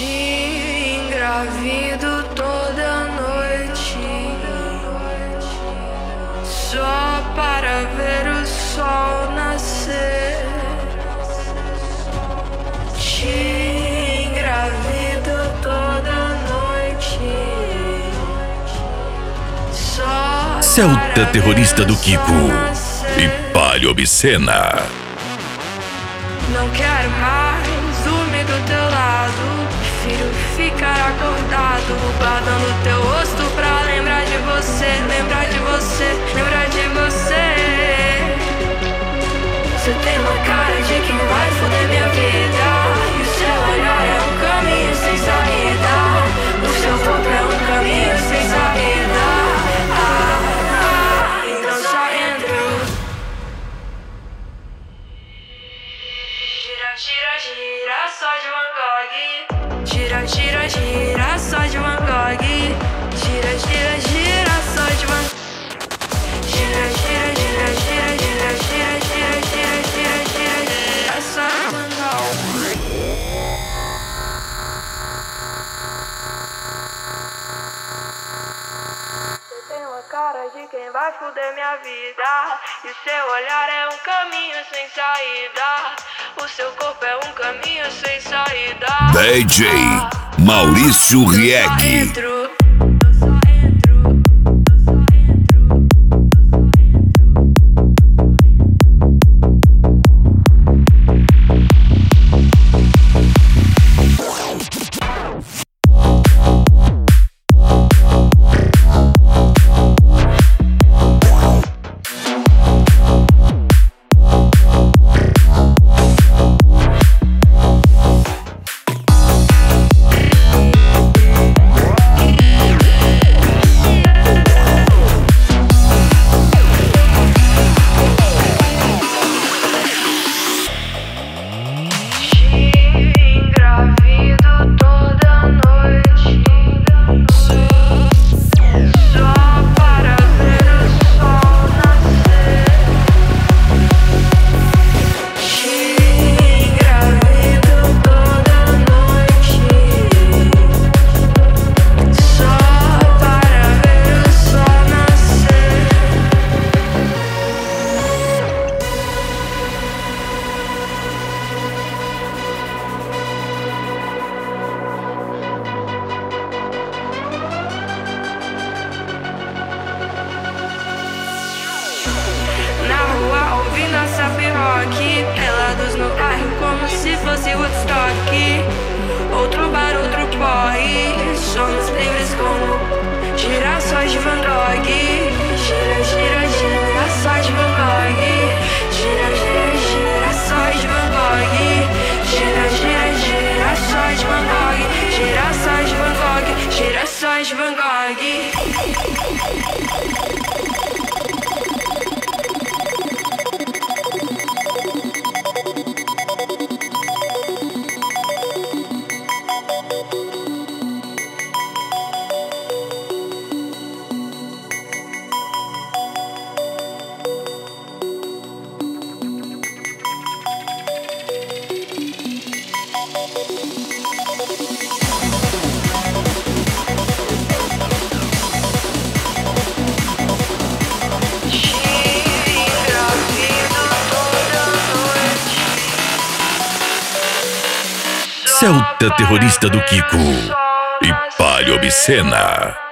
Te engravido toda noite, só para ver o sol nascer. Te engravido toda noite, só Celta terrorista do Kiko nascer. e Palha Obscena. Não quero mais dormir do teu lado, prefiro ficar acordado, guardando teu rosto pra lembrar de você, lembrar de você, lembrar de você. Você tem uma cara de quem vai foder minha vida, e o seu olhar é um caminho sem saída, o seu corpo é um caminho sem saída. Então só entro. Gira, gira, gira, só de Van Gogh. Gira, gira, gira, só de Van Gogh. Gira, gira, gira, só de Van Gogh. Gira, gira, gira, gira, gira, gira, gira, gira, gira, gira, gira, só de Van Gogh. Você tem uma cara de quem vai foder minha vida, e o seu olhar é um caminho sem saída, o seu corpo é um caminho sem saída. DJ Maurício Rieg. Pelados no bairro como se fosse Woodstock. Outro bar, outro porre, somos livres como girassóis de Van Gogh. Gira, gira, girassóis de Van Gogh. Gira, gira, girassóis de Van Gogh. Gira, gira, girassóis de Van Gogh. Girassóis de Van Gogh. Girassóis de Van Gogh. Celta terrorista do Kiko e Palha Obscena.